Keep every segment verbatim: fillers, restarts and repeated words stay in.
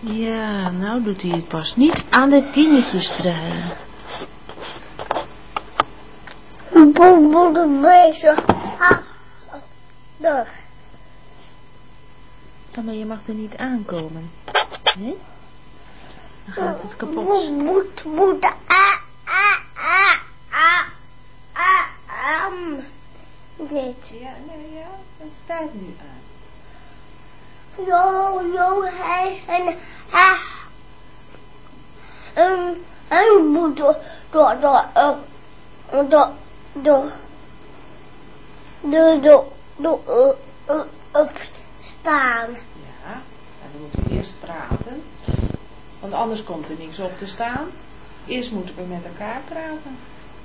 Ja, nou doet hij het pas niet aan de tienetjes draaien. Boe, bezig. Ha. Door. Maar je mag er niet aankomen. Nee? Dan gaat het kapot. Moet, moet, ah, ah, ah, ah, ah, um. Dit. Ja, nee, ja, dat staat nu aan. Jo, jo, hij en hij. Um, hij moet door, door, door, uh, door, door, door, door, door, uh, uh, opstaan. Ja, en dan moeten we eerst praten. Want anders komt er niks op te staan. Eerst moeten we met elkaar praten.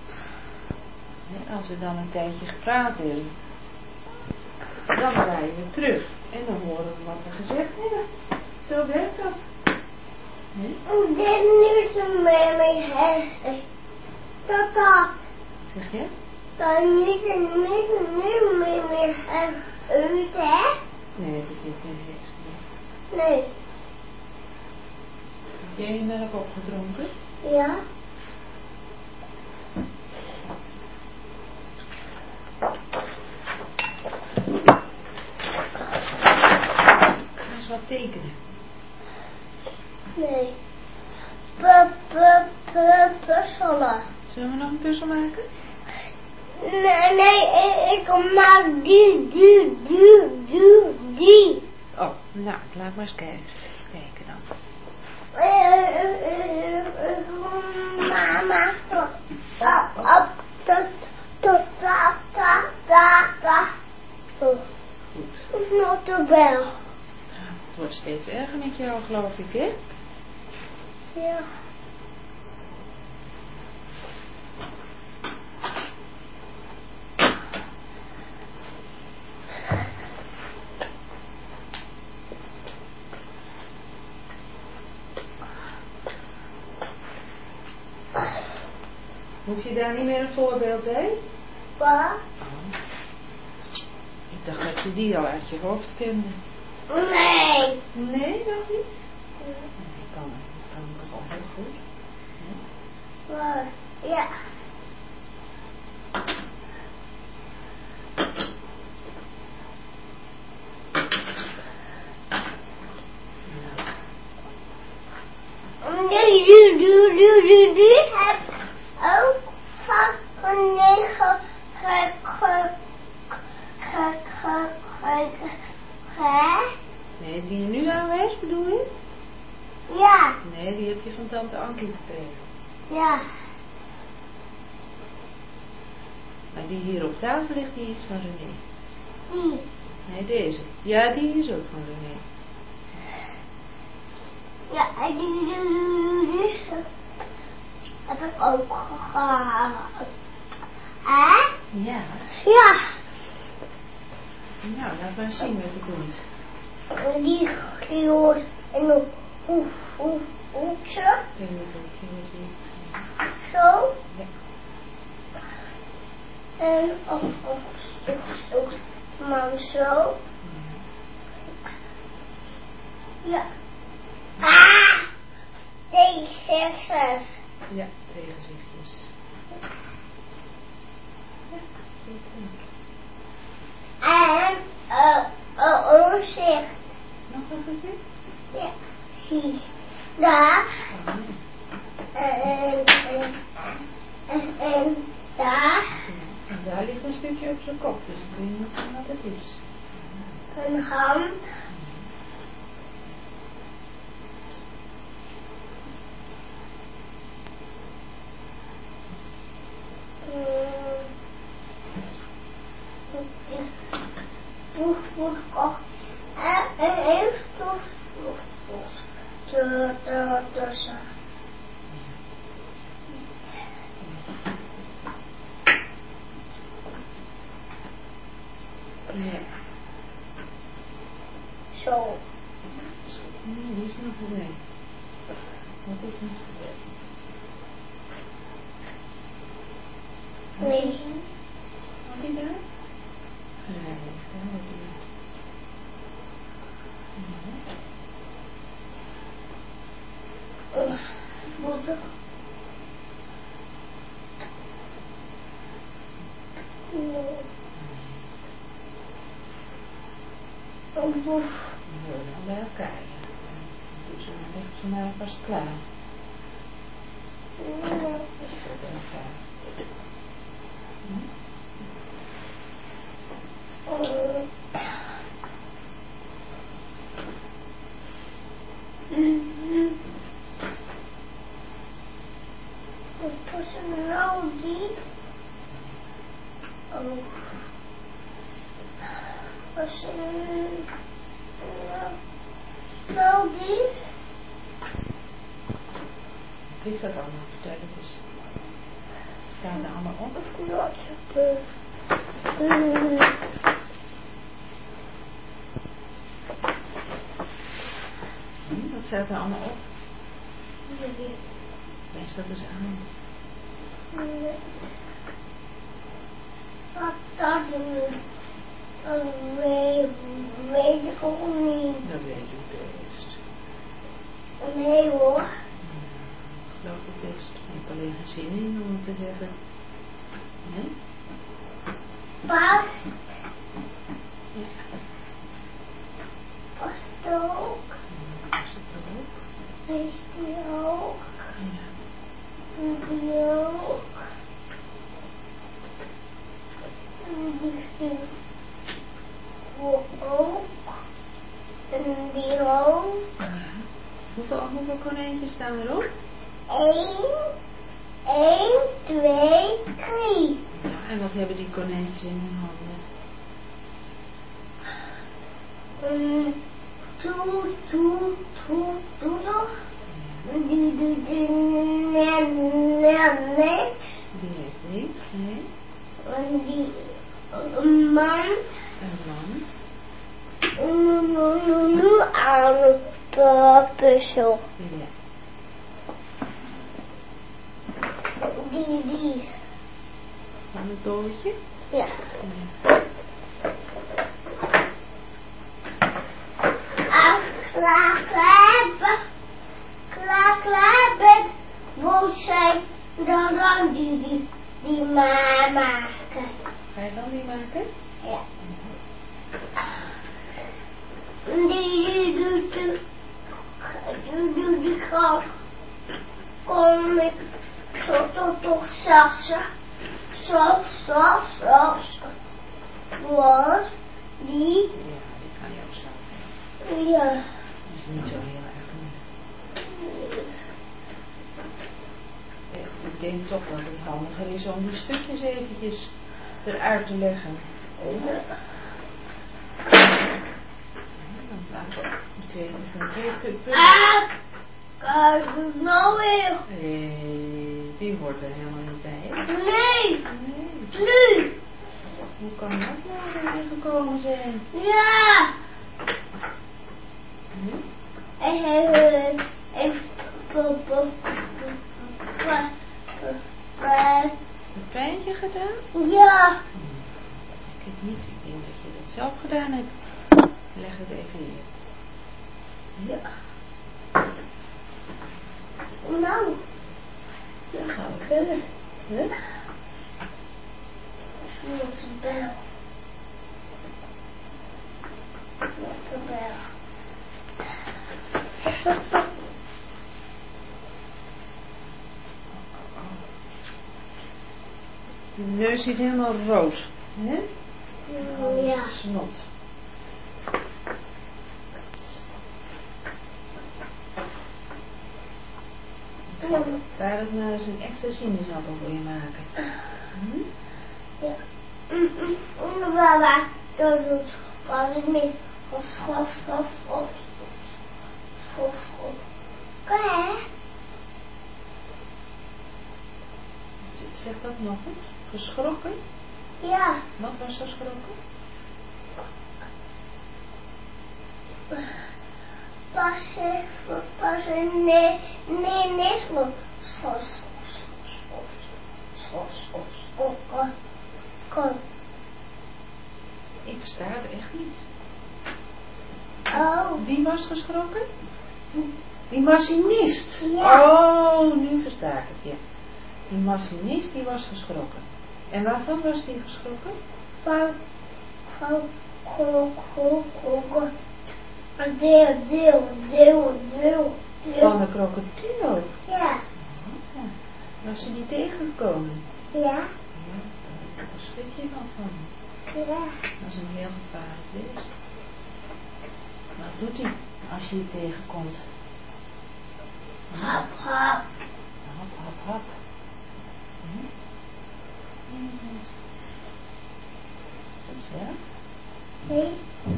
En als we dan een tijdje gepraat hebben, dan draaien we terug. En dan horen we wat we gezegd hebben. Zo werkt dat. He? Ik ben nu zo met mijn hersenen. Dat dat. Zeg je? Dan niet en niet en niet met mijn hersenen uit, hè? Nee, dat is geen hersenen. Nee. Heb jij je melk opgedronken? Ja. Ga eens wat tekenen. Nee. P, p, p, puzzelen. Zullen we nog een puzzel maken? Nee, nee, ik, ik maak die, die, die, die, die. Oh, nou, laat maar eens kijken. Kijken dan. Mama, tot, op, tot, tot, ta, ta, ta, ta. Goed. Nog de bel. Het wordt steeds erger met jou, geloof ik, hè? Ja. Hoef je daar niet meer een voorbeeld bij? Wat? Oh. Ik dacht dat je die al uit je hoofd kende. Nee. Nee, nog niet? Nee, ik kan het. Ik kan het toch al heel goed. Ja. Wat? Ja. Nee, du, du, du, du, du, heb ook van negen ge, ge, ge, ge, ge, ge, Nee, die je nu aanwijst, bedoel je? ja, Nee, die heb je van tante Ankie gekregen. ja, Maar die hier op tafel ligt, die is van René. die, Nee, deze. Ja, die is ook van René. ja, en die, die, die, die, heb ik ook gehad. Hè? Ja. Ja. Nou, laat maar eens zien wat er komt. Die, die hoort in een hoef, hoef, hoekje. Zo. Ja. En oh, oh, stuk, stuk, man zo. Ja. Ah! Tegenzichtjes. Ja, tegenzichtjes. Ja, goed. En uh, uh, overzicht. Nog een gezicht? Ja. Zie. Daar. Oh, ja. En, en, en, en daar. En daar ligt een stukje op zijn kop, dus ik weet niet wat het is. Een hand. Poef, poef, poef. En een stof, stof, stof. Tussen. Ja. Zo. Nee, die is nog voorbij. Wat is nog voorbij? Nee. Had hij daar? Nee, daar had hij niet. zo. Nee. Een boef. Die horen dan bij elkaar, ja. Dus dan ligt ze maar vast klaar. Nee. Die horen bij elkaar. Hm? Oh. Mhm. Wat was er nou die? Oh. Was er nou, nou die? Wat is dat allemaal? Vertel het eens. Staan er allemaal op? Of not supposed. Mm. Hm, wat staat er allemaal op? Nee. Wijs dat eens aan. Nee. Wat dat is? Dat weet, weet ik ook niet. Dat weet ik best. Nee hoor. Ik geloof het best. Ik heb alleen geen zin in om het te zeggen. Nee? Pas. Ja. Pas ook. Ja, is het er ook? Weet die ook. Ja. En die ook. En die vindt ook. En die ook. Ja. Hoeveel, hoeveel konijntjes staan erop? Eén. Eén, twee, drie. Ja, en wat hebben die konijntjes in hun handen? Um, toe, toe, toe, toe nog. Ja. Die, die, die, nee, nee, nee. Die heeft niks, nee. En die, een man. Een man. Nu, nu, nu, nu aan de puzzel. Ja. Die, die. Van het dolletje? Ja. Ja. Als klaar, klaar ben, klaar, klaar ben, moet zijn, dan dan die, die, die maar maken. Ga je dan die maken? Ja. Die, die, die, die, die, die, die gaat, kom ik tot, tot, tot, sassen, zo, zo, zo, was, die, Ja, die kan je ook zo. ja. Dat is niet zo heel erg moeilijk. Ik denk toch dat het handiger is om die stukjes eventjes eruit te leggen. Dan laten we die twee van keer Ah, kijk het nou weer. Nee, die hoort er helemaal niet bij. Nee, Nee. nu. Hoe kan dat nou weer gekomen zijn? Ja. Hm? En heeft Een pijntje gedaan? ja. Ik weet niet, ik denk dat je dat zelf gedaan hebt. Leg het even neer. Ja. Nou. Dan gaan we verder. Huh? Met de bel. Met de bel. De neus zit helemaal rood. Hè? Ja. Snot. Ja. Daar het maar eens een extra sinaasappel voor je maken. Hm? Ja. En waar dat doet, was het niet. Of, of, of, of, of, of. Hè? Zeg dat nog eens. Geschrokken? Ja. Wat was geschrokken? Pas even, pas even, nee, nee, nee, schot, schot, schot, schot, schot, schot, schot, schot. Ik sta het echt niet. Oh. Die was geschrokken? Die machinist. Ja. Oh, nu versta ik het, ja. Die machinist die was geschrokken. En waarvan was die geschrokken? Van, van, go, go, go, go. Een deel, deel, deel, deel, deel. Van de krokodil. Ja. Ja. Was ze niet tegengekomen? Ja. Ja, daar schrik je wel van. Ja. Dat is een heel gevaarlijk beest. Wat doet hij als je je tegenkomt? Hap, hap. Hap, hap, hap. Hm? Dat is wel. Nee.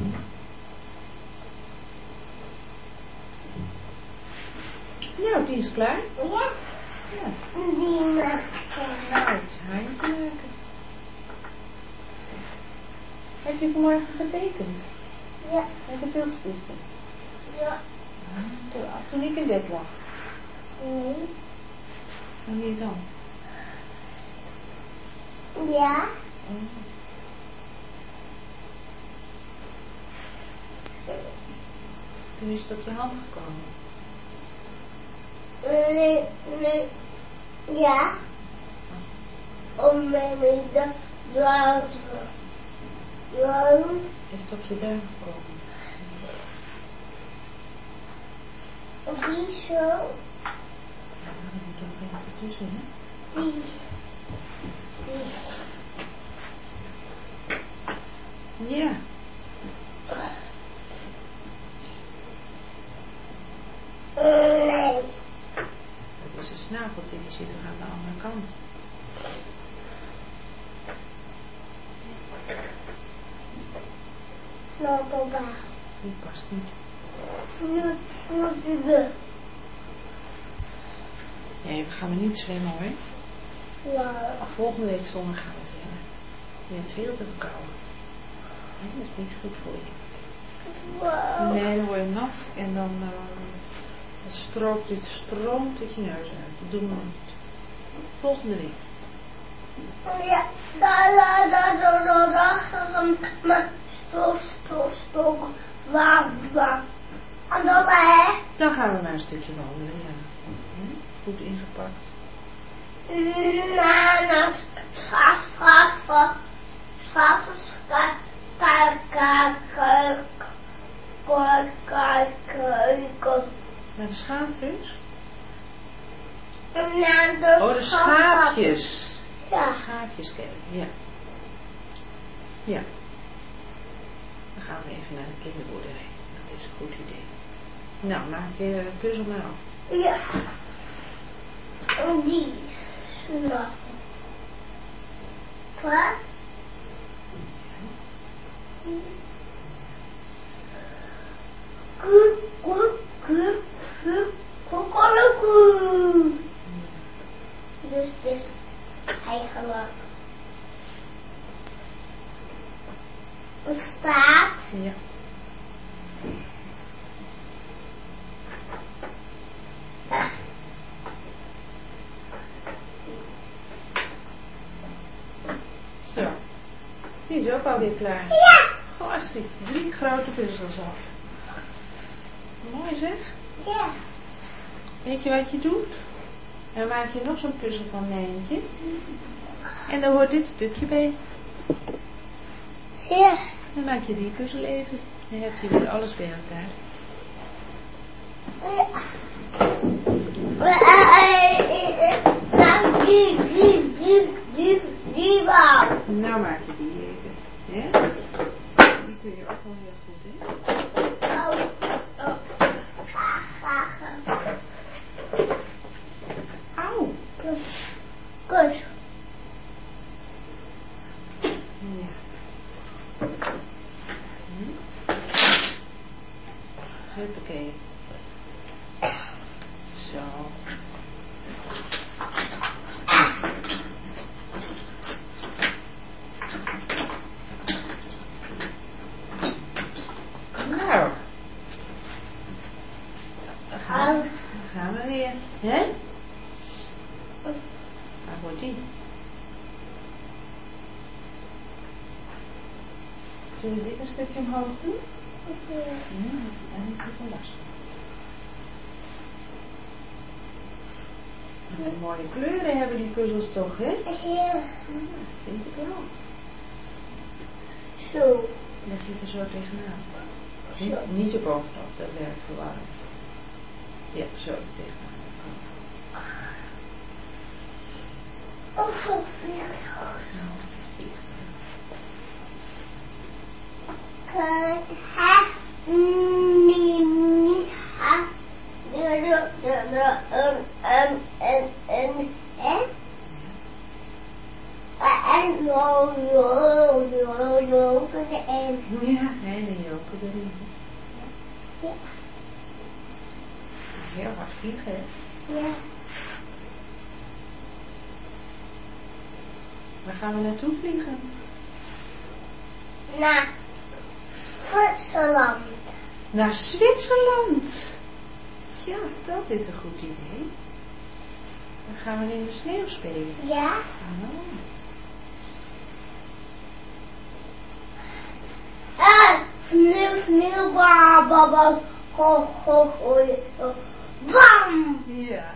Nou, die is klaar. Ja. Ja. Die maakt Nou, het is haar te maken. Heb je vanmorgen getekend? Ja. Met de viltstiften? Ja. Toen, toen ik in bed lag. Nee. Wanneer dan? Ja. Oh. Toen is het op je hand gekomen. Nee, nee. Ja. Om mij mee te laten. Waarom? Is het op je duim gekomen? Die zo. Ja, dan moet er nog even tussen, hè? Die. Die. Ja. Nee. Dat is een snaveltje, die zit er aan de andere kant. Nou, papa. Die past niet. Nu, nu, nu. Nee, we gaan maar niet zwemmen hoor. Ja. Volgende week zondag gaan we zwemmen. Je bent veel te verkouden. Nee, dat is niet goed voor je. Wow. Nee, dan word je nat en dan, uh, dan stroomt het, stroomt het je neus uit. Dat doen we niet. Volgende week. Ja, da, da, da, da, da, da, maar stop, stop, stop, waar, waar. En dan hè? Dan gaan we maar een stukje wandelen, ja. Hm? Goed ingepakt. Na, na, schat, schat, schat, schat, schat, kijk, kijk, kijk, kijk, kijk, kijk. Naar de schaatsers? Naar de Oh, de schaapjes. Ja. Schaapjes kijken, ja. Ja. Dan gaan we even naar de kinderboerderij. Dat is een goed idee. Nou, maak je puzzel maar af. Ja. En die snap. Wat? Koek, koek, koek, koek, koekelekoek. Dus het is eigenlijk een staat. Ja. Zo. Die is ook alweer klaar. Ja. Oh, alsjeblieft. Drie grote puzzels af. Mooi zeg. Ja. Weet je wat je doet? Dan maak je nog zo'n puzzel van Nijntje. En dan hoort dit stukje bij. Ja. Dan maak je die puzzel even. Dan heb je weer alles bij elkaar. Ja. Nou, die, die, die, die, die wou. Nou maak je die even. Ja? Die kun je ook wel heel goed, hè? Oh, oh. Ga, ga, ga. Auw. Goed. Ja. Hm? Huppakee. Zo. Nou. Dan gaan we, dan gaan we weer. Hè? Waar wordt die? Zullen we dit een stukje omhoog doen? Oké. Ja, en ik heb er last van. En mooie kleuren hebben die puzzels toch, hè? Ja. Ja, vind ik wel. Zo. Leg je er zo tegenaan. Zo. Niet, niet de bovenop, dat werkt verwarrend. Ja, zo er tegenaan. Oh, wat vliegtuig. Nou, vliegtuig. Kijk, ha, nee, niet ha. De, de, de, de, en, en, en, en, en. En, jo, jo, jo, jo, en. Ja, en een joker erin. Ja. Heel hard vliegen, hè? Ja. Waar gaan we naartoe vliegen? Naar Zwitserland. Naar Zwitserland. Ja, dat is een goed idee. Dan gaan we in de sneeuw spelen. Ja. Oh. Ah, sneeuw, sneeuw, ba, ba, ba, ho, ho, ho, ho. Bam! Ja.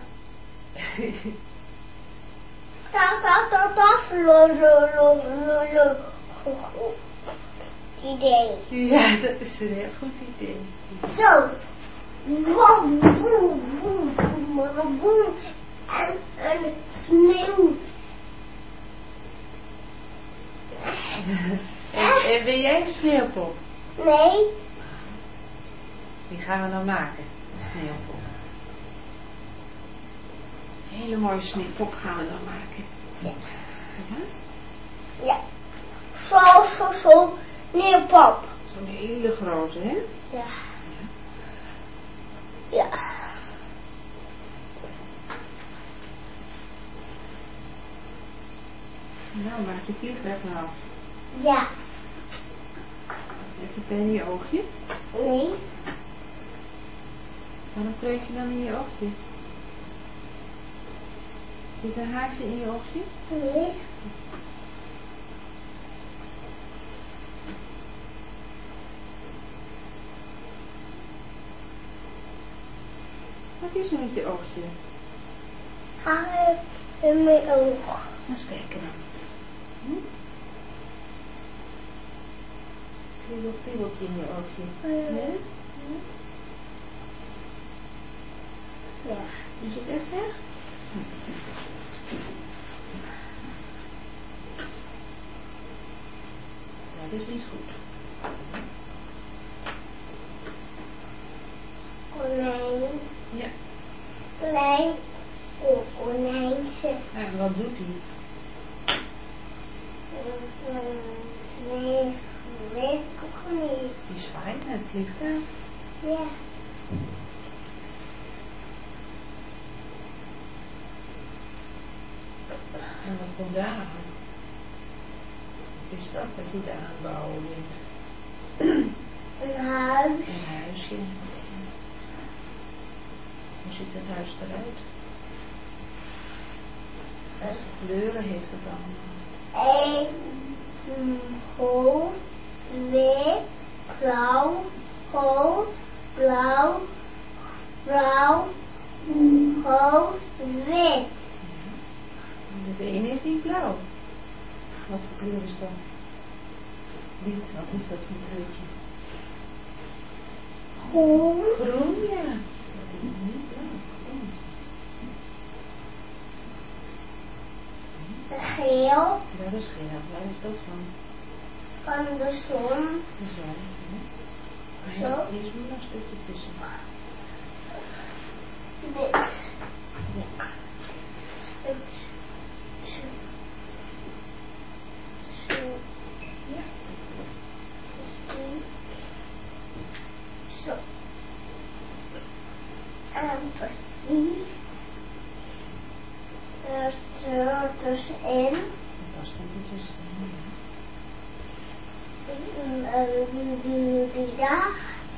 Ta, ta, ta, ta, lo, lo, lo, lo, lo. Ho, ho. Idee. Ja, dat is een heel goed idee. Zo. Boom, boom, boom, boom, boom. En, en sneeuw. En, en ben jij een sneeuwpop? Nee. Die gaan we dan maken. Een sneeuwpop. Een hele mooie sneeuwpop gaan we dan maken. Ja. Ja? Ja. Zo, zo, zo. Neerpop. Zo'n hele grote, hè? Ja. Ja. Nou, maak je vliegtuig maar af. Ja. Heb je pen in je oogje? Nee. Waarom krijg je dan in je oogje? Zit een haartje in je oogje? Nee. Wat is er met je oogje? Haar in mijn oog. Eens kijken dan. Hm? Kriebel, kriebeltje in je oogje. Ja. Nee? Ja. Is het echt weg? Ja, dat is niet goed. Konijn. Ja. Klein konijntje. En wat doet hij? Nee, weet ik ook niet. Die zwaait met het vliegtuig. Ja. En wat komt daar aan? Wat is dat dat je daar aan het bouwen bent? Een huis. Een huisje. Hoe ziet het huis eruit? Welke kleuren heeft het allemaal? Een rood, wit, blauw, rood, blauw, blauw, rood, wit. De ene is niet blauw. Wat voor kleur is dat? Wit, wat is dat voor een kleurtje? Groen, Groen, ja. Dat is niet blauw. Groen. geel, Ja, dat is geel. Waar is dat van? van de zon, De zon. Hè? Zo. Ja, hier is nog een stukje tussen. wit. Ja. Het, zo, Ja. zo. En precies. Er er tussenin. Dat was niet tussen. En die, die, die daar.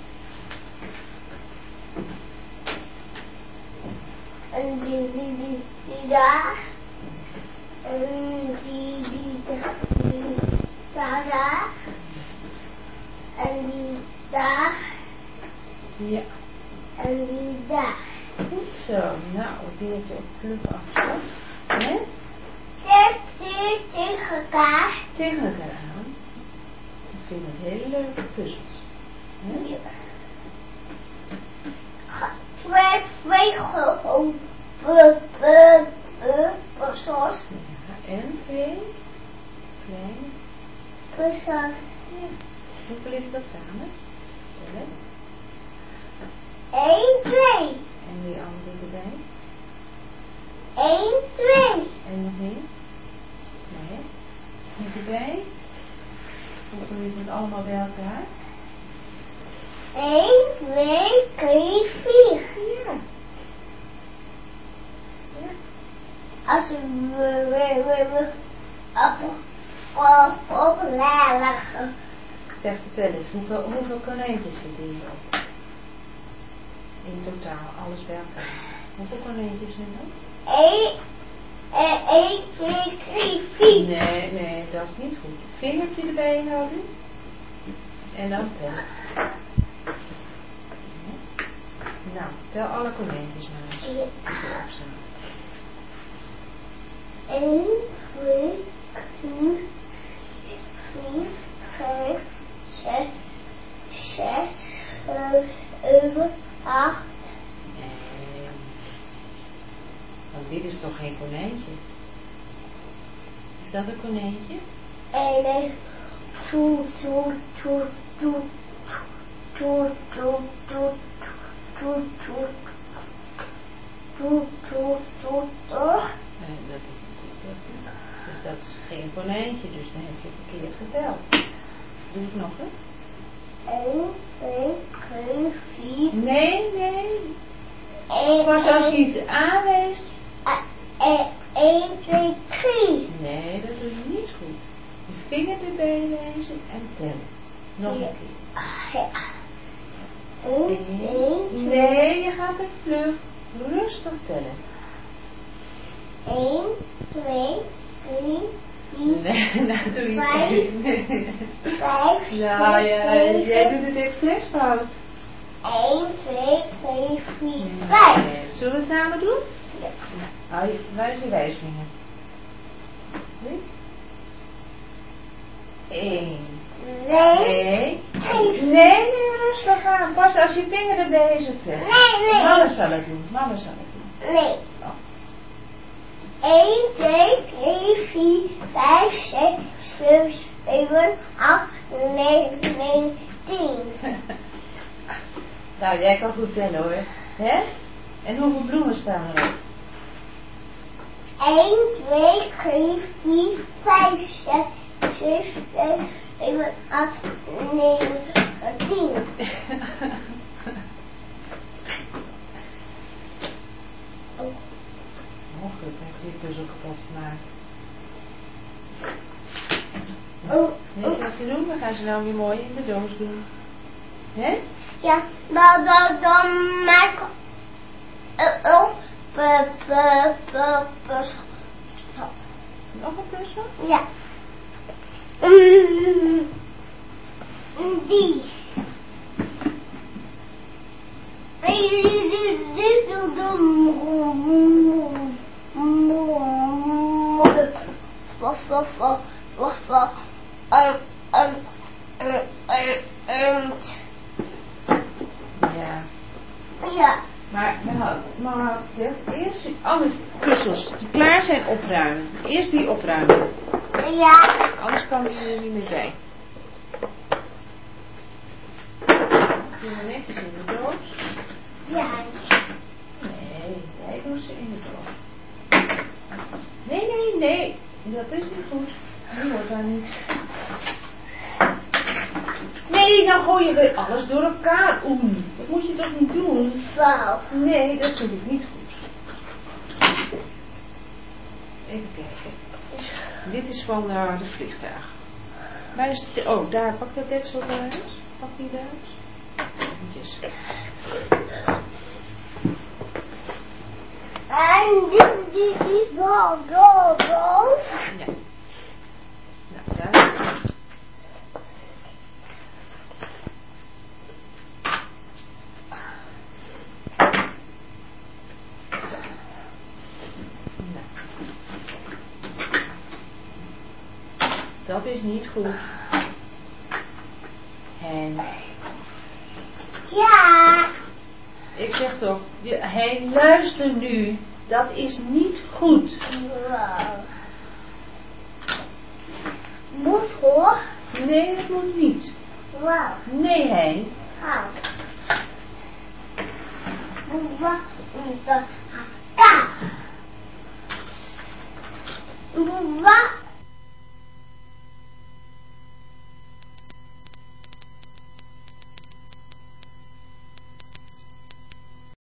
En die, die, die, die daar. En die, die, die, daar, daar. En die daar. Ja. En die daar. Goed. Zo, nou, het dingetje op pluk afstand. Hè? Zet die tegen elkaar. Tegen elkaar aan. Ik vind het hele leuke puzzels. Hè? Ja. Twee, twee gewoon puzzels. Ja, en twee kleine Puzzels. ja. Hoeveel is dat samen? Ja. Eén, twee. En die andere erbij? Eén, twee. En nog meer? Nee. Niet erbij? Hoeveel is het allemaal bij elkaar? Eén, twee, drie, vier. Ja. Ja. Als we we we we op op op leggen. Zeg, vertel eens, hoeveel, hoeveel konijntjes zitten hierop? In totaal, alles bij elkaar. Hoeveel konijntjes zijn er? Eén, eh, één, twee, drie, vier. Nee, nee, dat is niet goed. Vingertje erbij houden. En dan tellen. Nou, tel alle konijntjes maar eens. Die erop staan. Eén, twee, drie, vier, vijf, zes, zes, zeven, acht. Nee. Want dit is toch geen konijntje? Is dat een konijntje? En toe, toe, toe, toe, toe, toe, toe, toe, toe, toe, toe, toe, toe. Nee, dat is natuurlijk dat niet. Dus dat is geen konijntje, dus dan heb je verkeerd geteld. Doe het nog eens. Eén, twee, drie, vier. Nee, nee. Eén, Pas als je iets aanwijst. één, twee, drie. Nee, dat doe je niet goed. Je vinger erbij wijzen en tellen. Nog een keer. Eén, twee, Nee, je gaat er vlug. Rustig tellen. één, twee, drie, vier, Nee, nou doe je vijf, het niet. vijf, Nou ja, zes, jij doet het expres fout. één, twee, drie, vier, vijf. Nee. Zullen we het samen doen? Ja. Nou, waar is je wijsvinger? Dit? Eén. Nee. Nee. Nee, nee, rustig aan. Pas als je vinger erbij is het zeggen. Nee, nee. Mama zal het doen. Mama zal het doen. Nee. Oh. één, twee, drie, vier, vijf, zes, zeven, acht, negen, tien. Nou, jij kan goed tellen hoor. Hè? En hoeveel bloemen staan erop? één, twee, drie, vier, vijf, zes, zeven, zeven, acht, negen, tien. Oh, goed, heb ik die puzzel kapot gemaakt. Oh, Weet je wat ze doen? We gaan ze nou weer mooi in de doos doen. Hè? ja, dan, dan, dan maak ik ook pe, pe, pe, pe. Nog een puzzel? Ja. Mm, die. Wacht, wacht, wacht, wacht, wacht. Um, um, um, um, Ja. ja. Maar mama, mama had gezegd, eerst alle puzzels die klaar zijn opruimen. Eerst die opruimen. Ja. Anders komen jullie er niet meer bij. Doe maar netjes in de doos. Ja. Nee, jij doet ze in de doos. Nee, nee, nee. Dat is niet goed. Die wordt dan niet. Nee, dan gooi je weer alles door elkaar om. Dat moet je toch niet doen? Wauw. Nee, dat doe ik niet goed. Even kijken. Dit is van uh, de vliegtuig. Waar is het? Oh, daar. Pak dat deksel eruit. Pak die eruit. Eventjes. En dit, dit is wel, wel, wel. Ja. Nou, daar. Dat is niet goed. Hein. Ja. Ik zeg toch, je- Hein, luister nu. Dat is niet goed. Wow. Moet hoor. Nee, dat moet niet. Wauw. Nee, Hein. Hou. Wat een ka. Wat